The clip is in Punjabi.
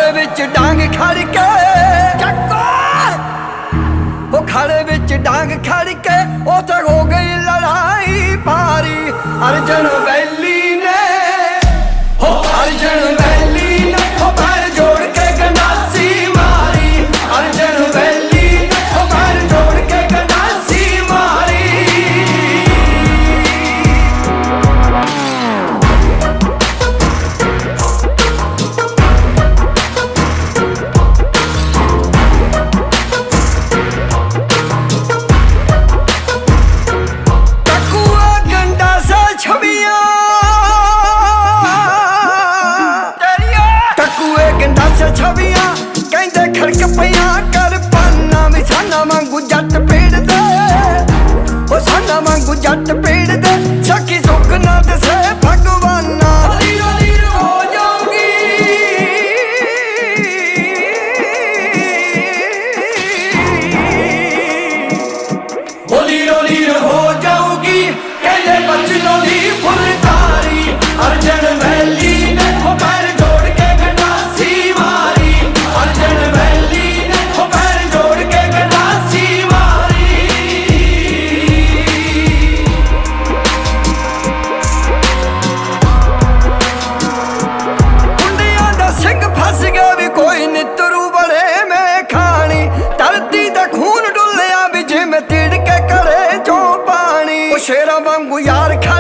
ਖੜੇ ਵਿੱਚ ਡਾਂਗ ਖੜ ਕੇ ਚੱਕੋ, ਉਹ ਖੜੇ ਵਿੱਚ ਡਾਂਗ ਖੜ ਕੇ ਉੱਥੇ ਹੋ ਗਈ ਲੜਾਈ ਭਾਰੀ। ਅਰਜਨ ਵੈਲੀ ਨੇ ਹੋ ਅਰਜਨ ਵੈਲੀ ਨੇ ਹੋ ਪੈਰ ਜੋੜ ਕੇ ਗੰਡਾਸੀ ਮਾਰੀ। ਅਰਜਨ ਵੈਲੀ ਨੇ ਹੋ ਪੈਰ ਜੋੜ ਕੇ ਗੰਡਾਸੀ ਮਾਰੀ। ਛਵੀਆਂ ਕਹਿੰਦੇ ਖੜਕ ਪਈਆਂ ਕਰ ਪਾਨਾ ਵੀ ਸਾਨਾ ਵਾਂਗੂ ਜੱਟ ਪੀੜਦੇ, ਉਹ ਸਾਨਾ ਵਾਂਗੂ ਜੱਟ ਪੀੜਦੇ। ਸਖੀ ਸੁੱਖ ਨਾ ਦਸੇ ਭਗਵਾਨਾ ਲੀਰੋ ਲੀਰ ਹੋ ਜਾਊਗੀ, ਉਹ ਲੀਰੋ ਲੀਰ ਹੋ ਜਾਊਗੀ। ਕਹਿੰਦੇ ਬਚਨੋਂ ਦੀ ਫੁਲਕਾਰੀ ਅਰਜਨ ਵੈਲੀ ਨੇ ਹੋ ਪੈਰ ਜੋੜ ਕੇ ਗੰਡਾਸੀ ਮਾਰੀ। ਅਰਜਨ ਵੈਲੀ ਨੇ ਹੋ ਪੈਰ ਜੋੜ ਕੇ ਗੰਡਾਸੀ ਮਾਰੀ। ਮੁੰਡਿਆਂ ਦਾ ਸਿੰਘ ਫਸ ਗਿਆ ਵੀ ਕੋਈ ਨਿੱਤਰੂ ਬੜੇ ਮੈਂ ਖਾਣੀ। ਧਰਤੀ ਦਾ ਖੂਨ ਡੁੱਲਿਆ ਵੀ ਜਿਵੇਂ ਤਿੜ ਕੇ ਕਰੇ ਚੋਂ ਪਾਣੀ। ਉਹ ਸ਼ੇਰਾਂ ਵਾਂਗੂ ਯਾਰ